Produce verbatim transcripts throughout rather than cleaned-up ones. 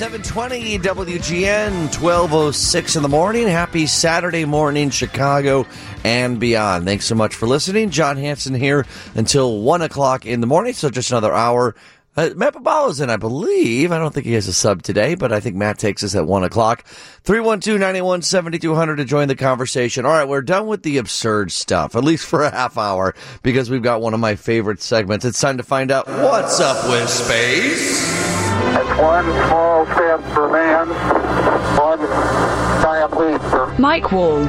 seven twenty W G N, twelve oh six in the morning. Happy Saturday morning, Chicago and beyond. Thanks so much for listening. John Hanson here until one o'clock in the morning, so just another hour. Uh, Matt Babalo's in, I believe. I don't think he has a sub today, but I think Matt takes us at one o'clock. three one two, nine one, seven two zero zero to join the conversation. All right, we're done with the absurd stuff, at least for a half hour, because we've got one of my favorite segments. It's time to find out what's up with space. It's one small step for man, one giant leap for... Mike Wall.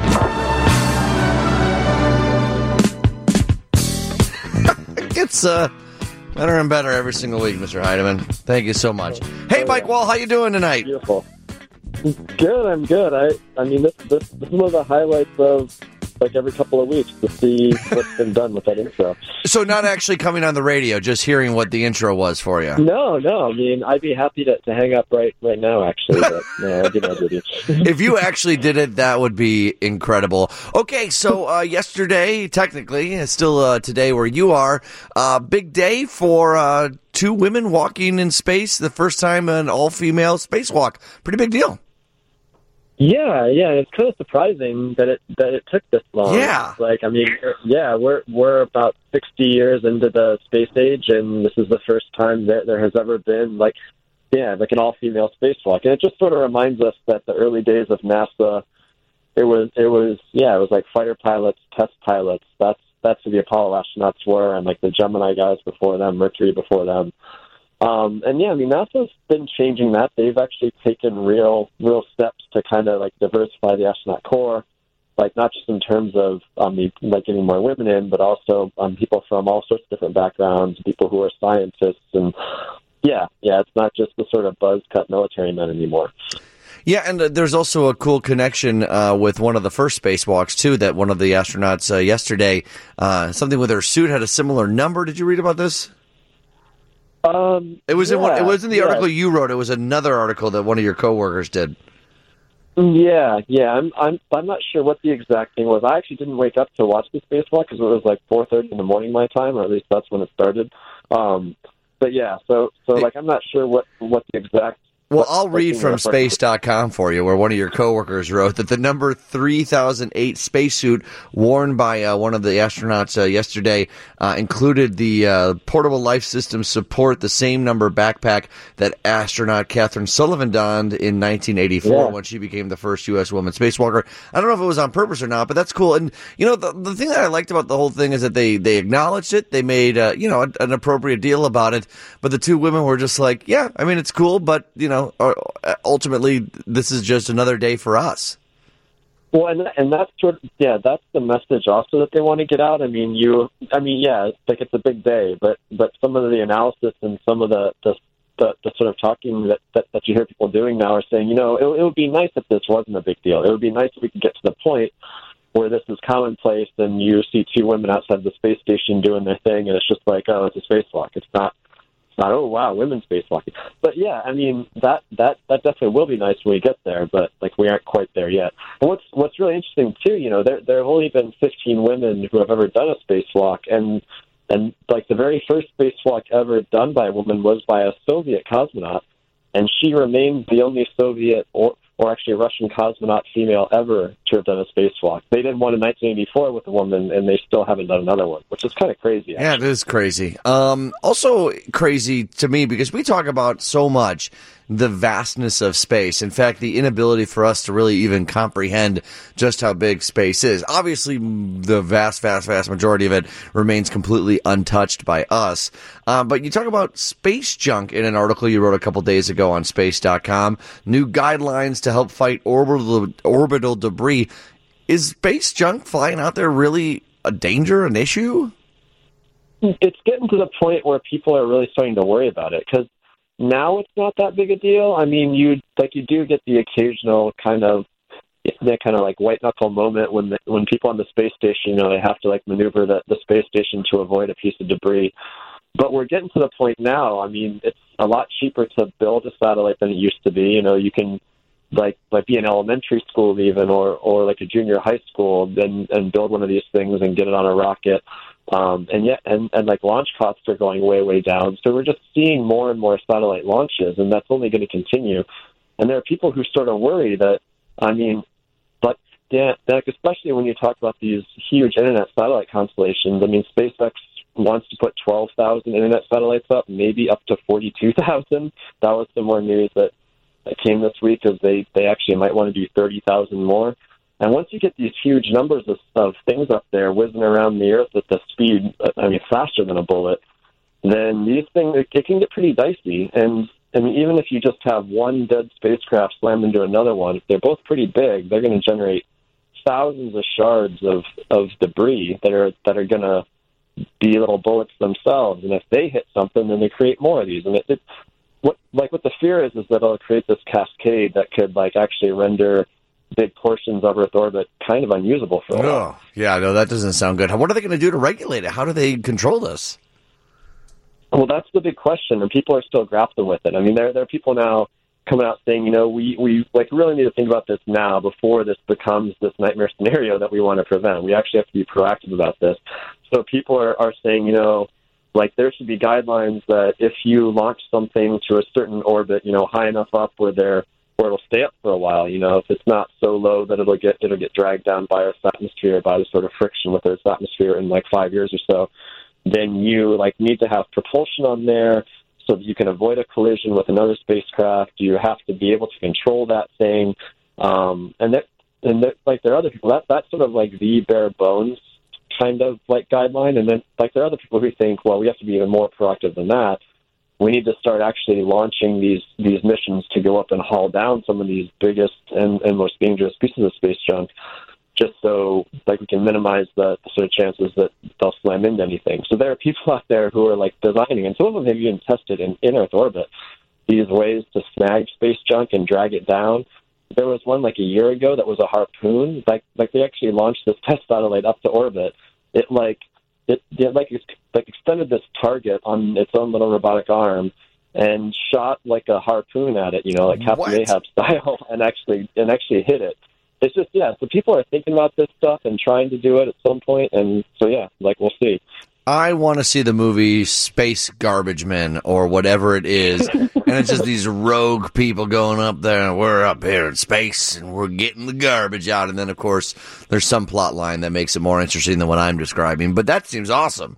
It's, uh... better and better every single week, Mister Heidemann. Thank you so much. Hey, Mike Wall, how you doing tonight? Beautiful. Good, I'm good. I I mean, this, this, this is one of the highlights of, like, every couple of weeks to see what's been done with that intro. So not actually coming on the radio, just hearing what the intro was for you. No, no. I mean, I'd be happy to, to hang up right right now, actually. But no, I didn't do it. If you actually did it, that would be incredible. Okay, so uh, yesterday, technically, it's still uh, today where you are, uh, big day for uh, two women walking in space, the first time an all-female spacewalk. Pretty big deal. Yeah, yeah, it's kind of surprising that it that it took this long. Yeah, like I mean, yeah, we're we're about sixty years into the space age, and this is the first time that there has ever been like, yeah, like an all-female spacewalk, and it just sort of reminds us that the early days of NASA, it was it was yeah, it was like fighter pilots, test pilots. That's that's who the Apollo astronauts were, and like the Gemini guys before them, Mercury before them. Um, and yeah, I mean, NASA's been changing that. They've actually taken real, real steps to kind of like diversify the astronaut corps, like not just in terms of um, like getting more women in, but also um, people from all sorts of different backgrounds, people who are scientists, and yeah, yeah, it's not just the sort of buzz cut military men anymore. Yeah, and uh, there's also a cool connection uh, with one of the first spacewalks too. That one of the astronauts uh, yesterday, uh, something with her suit had a similar number. Did you read about this? Um, it was yeah, in one, it was in the yeah. article you wrote. It was another article that one of your coworkers did. Yeah, yeah. I'm I'm I'm not sure what the exact thing was. I actually didn't wake up to watch the spacewalk because it was like four thirty in the morning my time, or at least that's when it started. Um, but yeah, so so like I'm not sure what what the exact. Well, I'll read from space dot com for you, where one of your coworkers wrote that the number three thousand eight spacesuit worn by uh, one of the astronauts uh, yesterday uh, included the uh, portable life system support, the same number backpack that astronaut Catherine Sullivan donned in nineteen eighty-four yeah. when she became the first U S woman spacewalker. I don't know if it was on purpose or not, but that's cool. And, you know, the, the thing that I liked about the whole thing is that they, they acknowledged it. They made, uh, you know, an appropriate deal about it. But the two women were just like, yeah, I mean, it's cool, but, you know, ultimately, this is just another day for us. Well, and and that's sort of, yeah, that's the message also that they want to get out. I mean, you, I mean, yeah, it's like it's a big day, but but some of the analysis and some of the the, the, the sort of talking that, that that you hear people doing now are saying, you know, it, it would be nice if this wasn't a big deal. It would be nice if we could get to the point where this is commonplace and you see two women outside the space station doing their thing, and it's just like, oh, it's a spacewalk. It's not. Not, oh wow, women spacewalking. But yeah, I mean that that that definitely will be nice when we get there, but like we aren't quite there yet. And what's what's really interesting too, you know, there there have only been fifteen women who have ever done a spacewalk, and and like the very first spacewalk ever done by a woman was by a Soviet cosmonaut, and she remains the only Soviet or or actually a Russian cosmonaut female ever to have done a spacewalk. They did one in nineteen eighty-four with a woman, and they still haven't done another one, which is kind of crazy. Actually. Yeah, it is crazy. Um, also crazy to me because we talk about so much the vastness of space. In fact, the inability for us to really even comprehend just how big space is. Obviously, the vast, vast, vast majority of it remains completely untouched by us. Um, but you talk about space junk in an article you wrote a couple days ago on space dot com. New guidelines to help fight orbital, orbital debris. Is space junk flying out there really a danger, an issue? It's getting to the point where people are really starting to worry about it because now it's not that big a deal. I mean, you like you do get the occasional kind of that kind of like white knuckle moment when the, when people on the space station, you know, they have to like maneuver the, the space station to avoid a piece of debris. But we're getting to the point now. I mean, it's a lot cheaper to build a satellite than it used to be. You know, you can like like be in elementary school even or or like a junior high school and and build one of these things and get it on a rocket. Um, and yet, and, and like launch costs are going way, way down. So we're just seeing more and more satellite launches, and that's only going to continue. And there are people who sort of worry that, I mean, but yeah, like especially when you talk about these huge internet satellite constellations. I mean, SpaceX wants to put twelve thousand internet satellites up, maybe up to forty-two thousand. That was some more news that, that came this week, as they, they actually might want to do thirty thousand more. And once you get these huge numbers of, of things up there whizzing around the Earth at the speed, I mean, faster than a bullet, then these things, it, it can get pretty dicey. And I mean, even if you just have one dead spacecraft slam into another one, if they're both pretty big, they're going to generate thousands of shards of, of debris that are that are going to be little bullets themselves. And if they hit something, then they create more of these. And it, it what like what the fear is is that it'll create this cascade that could like actually render big portions of Earth orbit kind of unusable for a while. Oh, yeah, no, that doesn't sound good. What are they going to do to regulate it? How do they control this? Well, that's the big question, and people are still grappling with it. I mean, there there are people now coming out saying, you know, we, we like really need to think about this now before this becomes this nightmare scenario that we want to prevent. We actually have to be proactive about this. So people are, are saying, you know, like there should be guidelines that if you launch something to a certain orbit, you know, high enough up where they're where it'll stay up for a while, you know, if it's not so low that it'll get it'll get dragged down by Earth's atmosphere, by the sort of friction with Earth's atmosphere in like five years or so, then you like need to have propulsion on there so that you can avoid a collision with another spacecraft. You have to be able to control that thing, um, and that and that, like there are other people that that's sort of like the bare bones kind of like guideline, and then like there are other people who think, well, we have to be even more proactive than that. We need to start actually launching these, these missions to go up and haul down some of these biggest and, and most dangerous pieces of space junk, just so like we can minimize the, the sort of chances that they'll slam into anything. So there are people out there who are like designing, and some of them have even tested in, in Earth orbit, these ways to snag space junk and drag it down. There was one like a year ago that was a harpoon. Like like they actually launched this test satellite up to orbit. It like It, it like, like extended this target on its own little robotic arm and shot like a harpoon at it, you know, like Captain Ahab style, and actually and actually hit it. It's just yeah. So people are thinking about this stuff and trying to do it at some point, and so yeah, like we'll see. I want to see the movie Space Garbage Men or whatever it is, and it's just these rogue people going up there, and we're up here in space, and we're getting the garbage out, and then, of course, there's some plot line that makes it more interesting than what I'm describing, but that seems awesome.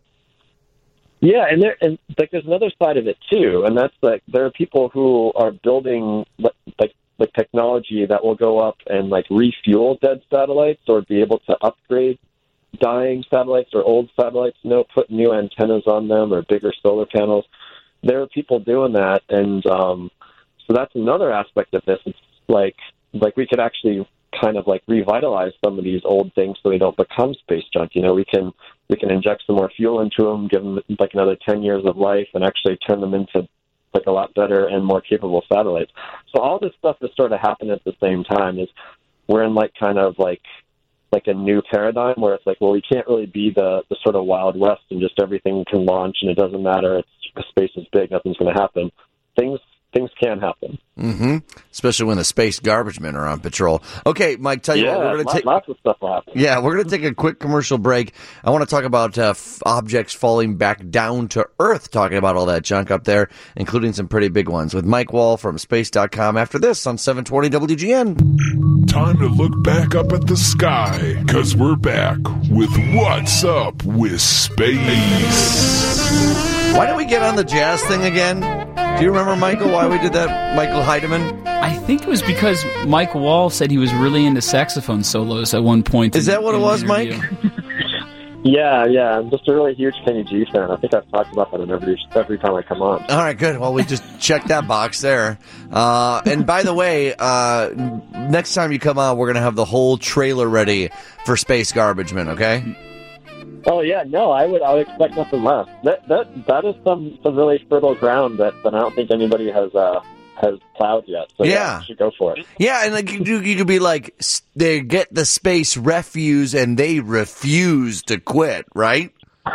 Yeah, and there, and like there's another side of it, too, and that's like there are people who are building like like technology that will go up and like refuel dead satellites or be able to upgrade dying satellites or old satellites, you know, put new antennas on them or bigger solar panels. There are people doing that, and um, so that's another aspect of this. It's like like we could actually kind of like revitalize some of these old things so they don't become space junk. You know, we can we can inject some more fuel into them, give them like another ten years of life, and actually turn them into like a lot better and more capable satellites. So all this stuff is sort of happening at the same time. Is we're in like kind of like like a new paradigm where it's like, well, we can't really be the, the sort of Wild West and just everything can launch and it doesn't matter. It's the space is big, nothing's going to happen. Things things can happen. Mm-hmm. Especially when the space garbage men are on patrol. Okay, Mike, tell you yeah, what, we're going to take lots of stuff will happen. Yeah, we're going to take a quick commercial break. I want to talk about uh, f- objects falling back down to Earth, talking about all that junk up there, including some pretty big ones, with Mike Wall from space dot com after this on seven twenty W G N. Time to look back up at the sky, because we're back with What's Up with Space. Why did we get on the jazz thing again? Do you remember, Michael, why we did that, Michael Heidemann? I think it was because Mike Wall said he was really into saxophone solos at one point. Is in, that what it was, Mike? Yeah, yeah. I'm just a really huge Kenny G fan. I think I've talked about that every every time I come on. All right, good. Well, we just checked that box there. Uh, and by the way, uh, next time you come on, we're going to have the whole trailer ready for Space Garbage Men, okay? Oh yeah, no, I would I would expect nothing less. That that that is some, some really fertile ground that, that I don't think anybody has uh, has plowed yet. So yeah, yeah you should go for it. Yeah, and like you, you could be like, they get the space refuse and they refuse to quit, right?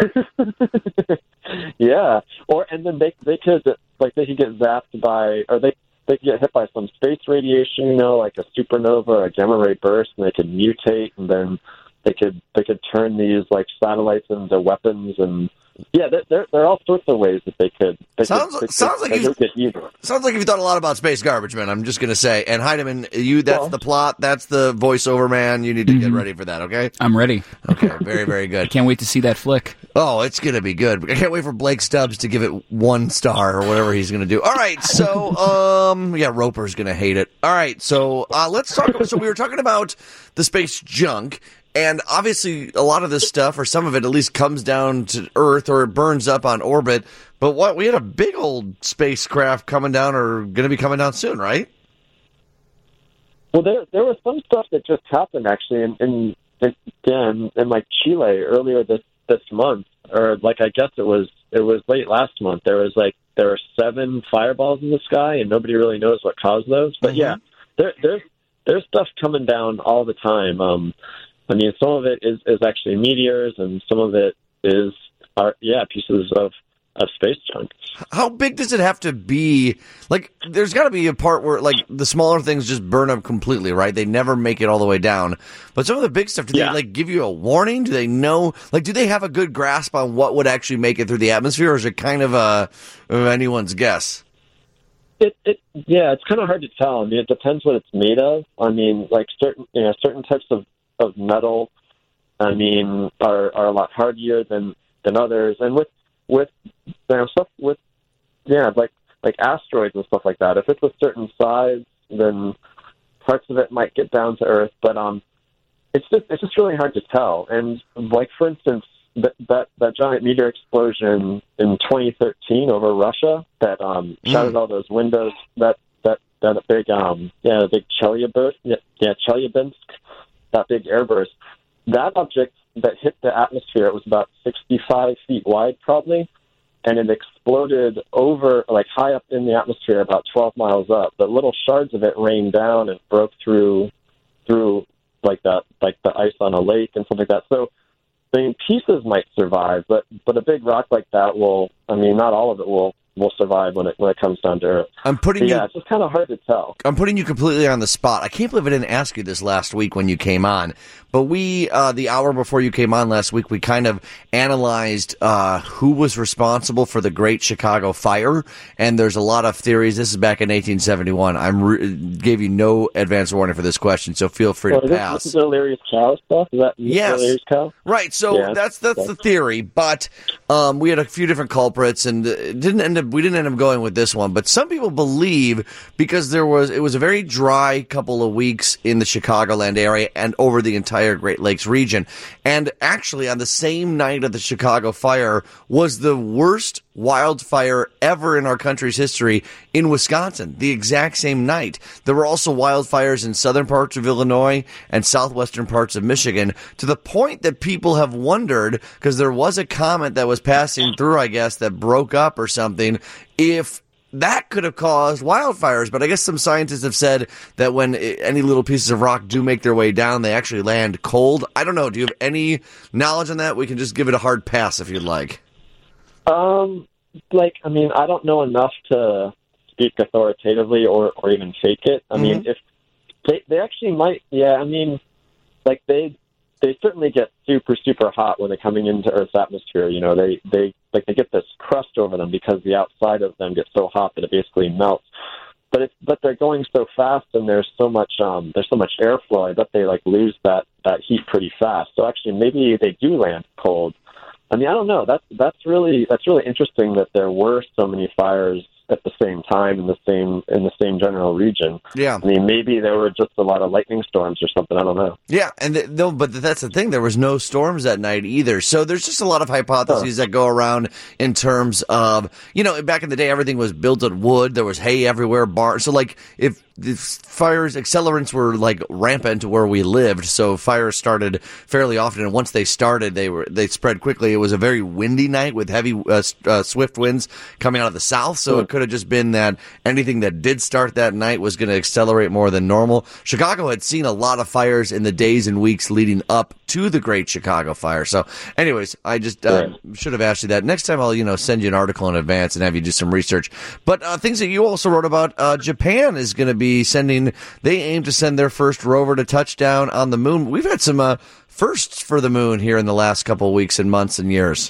Yeah, or and then they they could like they could get zapped by, or they they could get hit by some space radiation, you know, like a supernova or a gamma ray burst, and they could mutate, and then they could they could turn these like satellites into weapons, and yeah, there there, there are all sorts of ways that they could. They sounds could, they sounds could, like you get evil. sounds like you've thought a lot about Space Garbage Man. I'm just gonna say, and Heidemann, you that's Well, the plot, that's the voiceover man. You need to Mm-hmm. get ready for that, okay? I'm ready. Okay, very very good. Can't wait to see that flick. Oh, it's going to be good. I can't wait for Blake Stubbs to give it one star or whatever he's going to do. All right, so, um, yeah, Roper's going to hate it. All right, so uh, let's talk. So we were talking about the space junk, and obviously a lot of this stuff, or some of it at least, comes down to Earth or it burns up on orbit. But what we had a big old spacecraft coming down, or going to be coming down soon, right? Well, there there was some stuff that just happened actually in in, in, in, in like Chile earlier this this month, or like I guess it was it was late last month. There was like there were seven fireballs in the sky, and nobody really knows what caused those. But Mm-hmm. yeah, there there's there's stuff coming down all the time. Um, I mean, some of it is is actually meteors, and some of it is are yeah pieces of. of space junk. How big does it have to be? Like, there's got to be a part where, like, the smaller things just burn up completely, right? They never make it all the way down. But some of the big stuff, do Yeah. they, like, give you a warning? Do they know? Like, do they have a good grasp on what would actually make it through the atmosphere, or is it kind of a, of anyone's guess? It, it, yeah, it's kind of hard to tell. I mean, it depends what it's made of. I mean, like certain, you know, certain types of, of metal, I mean, are, are a lot hardier than, than others. And with, with, you know, stuff with, yeah, like, like asteroids and stuff like that. If it's a certain size, then parts of it might get down to Earth. But, um, it's just, it's just really hard to tell. And like, for instance, that, that, that giant meteor explosion in twenty thirteen over Russia that, um, shattered Mm. all those windows, that, that, that big, um, yeah, the big Chelyabinsk, yeah, yeah, Chelyabinsk, that big airburst, that object that hit the atmosphere, it was about sixty-five feet wide probably, and it exploded over, like high up in the atmosphere, about twelve miles up. But little shards of it rained down and broke through, through like that, like the ice on a lake and stuff like that. So, I mean, pieces might survive, but but a big rock like that will, I mean, not all of it will will survive when it when it comes down to Earth. I'm putting But you. yeah, it's just kind of hard to tell. I'm putting you completely on the spot. I can't believe I didn't ask you this last week when you came on. But we, uh, the hour before you came on last week, we kind of analyzed uh, who was responsible for the Great Chicago Fire. And there's a lot of theories. This is back in eighteen seventy-one. I re- gave you no advance warning for this question, so feel free So to is this, pass. this is Delirious Cow stuff? Is that Yes. Delirious Cow? Right, so Yeah. that's that's the theory, but um, we had a few different culprits, and it didn't end up. We didn't end up going with this one, but some people believe because there was it was a very dry couple of weeks in the Chicagoland area and over the entire Great Lakes region, and actually on the same night of the Chicago fire was the worst wildfire ever in our country's history in Wisconsin, the exact same night. There were also wildfires in southern parts of Illinois and southwestern parts of Michigan, to the point that people have wondered, because there was a comet that was passing through, I guess, that broke up or something, if that could have caused wildfires. But I guess some scientists have said that when any little pieces of rock do make their way down, they actually land cold. I don't know. Do you have any knowledge on that? We can just give it a hard pass if you'd like. Um, like, I mean, I don't know enough to speak authoritatively or, or even fake it. I mean, Mhm. if they, they actually might, yeah, I mean, like they, they certainly get super, super hot when they're coming into Earth's atmosphere. You know, they, they, like they get this crust over them because the outside of them gets so hot that it basically melts. But it's, but they're going so fast and there's so much, um, there's so much airflow. I bet they like lose that, that heat pretty fast. So actually maybe they do land cold. I mean, I don't know. That's that's really that's really interesting that there were so many fires at the same time in the same in the same general region. Yeah. I mean, maybe there were just a lot of lightning storms or something. I don't know. Yeah, and th- no, but that's the thing. There was no storms that night either. So there's just a lot of hypotheses that go around in terms of, you know, back in the day, everything was built of wood. There was hay everywhere, barn. So like, if the fires, accelerants were like rampant to where we lived, so fires started fairly often. And once they started, they were they spread quickly. It was a very windy night with heavy, uh, uh, swift winds coming out of the south. So it could have just been that anything that did start that night was going to accelerate more than normal. Chicago had seen a lot of fires in the days and weeks leading up to the Great Chicago Fire. So, anyways, I just uh, Right. should have asked you that. Next time, I'll you know send you an article in advance and have you do some research. But uh, things that you also wrote about, uh, Japan is going to be be sending, they aim to send their first rover to touchdown on the moon. We've had some uh, firsts for the moon here in the last couple of weeks and months and years.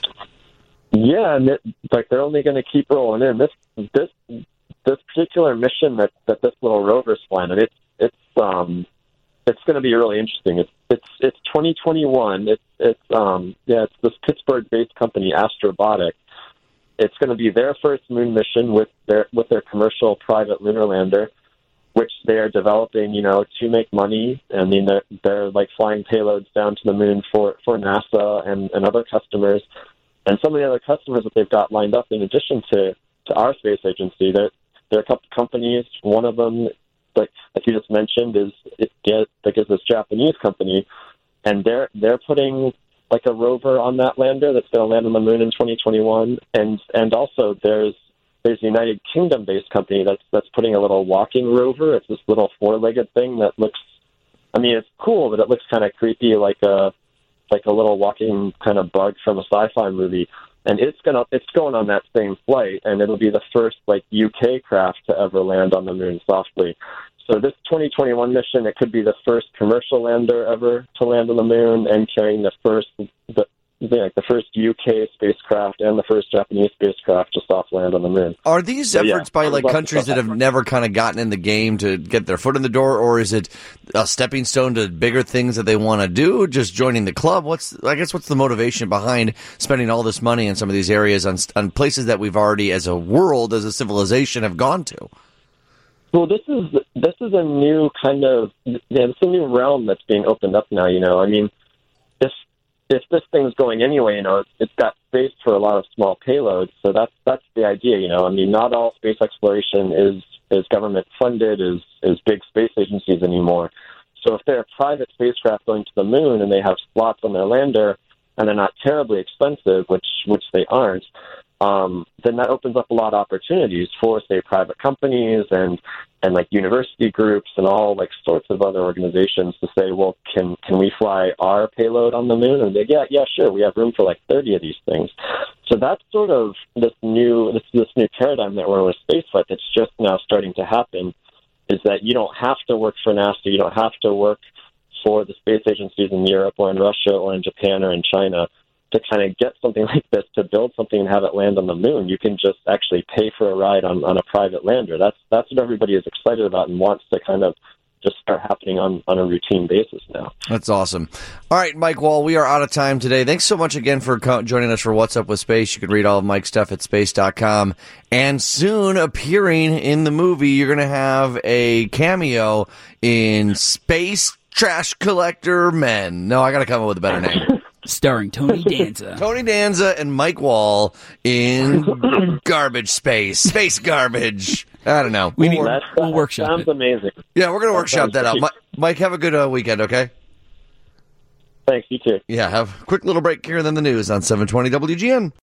Yeah, and it, like they're only going to keep rolling in. This this this particular mission that, that this little rover's flying, and it's it's um it's going to be really interesting. It's it's it's twenty twenty-one. It's it's um yeah, it's this Pittsburgh-based company, Astrobotic. It's going to be their first moon mission with their with their commercial private lunar lander, which they are developing, you know, to make money. I mean, they're, they're like flying payloads down to the moon for, for NASA and, and other customers. And some of the other customers that they've got lined up, in addition to, to our space agency, there, there are a couple companies. One of them, like, like you just mentioned, is it, like is this Japanese company, and they're they're putting like a rover on that lander that's going to land on the moon in twenty twenty-one. And and also there's there's a United Kingdom-based company that's that's putting a little walking rover. It's this little four-legged thing that looks, I mean, it's cool, but it looks kind of creepy, like a like a little walking kind of bug from a sci-fi movie. And it's gonna it's going on that same flight, and it'll be the first like U K craft to ever land on the moon softly. So this twenty twenty-one mission, it could be the first commercial lander ever to land on the moon, and carrying the first the the, the first U K spacecraft and the first Japanese spacecraft to soft land on the moon. Are these so, efforts yeah, by like countries that have never kind of gotten in the game to get their foot in the door, or is it a stepping stone to bigger things that they want to do? Just joining the club? What's I guess what's the motivation behind spending all this money in some of these areas on on places that we've already, as a world, as a civilization, have gone to? Well, this is this is a new kind of yeah, it's a new realm that's being opened up now. You know, I mean, if if this thing's going anyway, you know, it's, it's got space for a lot of small payloads. So that's that's the idea. You know, I mean, not all space exploration is is government funded, is is big space agencies anymore. So if they're a private spacecraft going to the moon and they have slots on their lander and they're not terribly expensive, which which they aren't. Um, then that opens up a lot of opportunities for, say, private companies and, and like university groups and all like sorts of other organizations to say, well, can can we fly our payload on the moon? And they, yeah, yeah, sure, we have room for like thirty of these things. So that's sort of this new this this new paradigm that we're in with spaceflight that's just now starting to happen. Is that you don't have to work for NASA, you don't have to work for the space agencies in Europe or in Russia or in Japan or in China to kind of get something like this, to build something and have it land on the moon. You can just actually pay for a ride on, on a private lander. That's that's what everybody is excited about and wants to kind of just start happening on, on a routine basis now. That's awesome. All right, Mike Wall, we are out of time today. Thanks so much again for co- joining us for What's Up with Space. You can read all of Mike's stuff at space dot com. And soon appearing in the movie, you're going to have a cameo in Space Trash Collector Men. No, I got to come up with a better name. Starring Tony Danza. Tony Danza and Mike Wall in garbage space. Space garbage. I don't know. We need, That, we'll that workshop sounds it. amazing. Yeah, we're going to That workshop sounds that out. great. Mi- Mike, have a good uh, weekend, okay? Thanks, you too. Yeah, have a quick little break here and then the news on seven twenty W G N.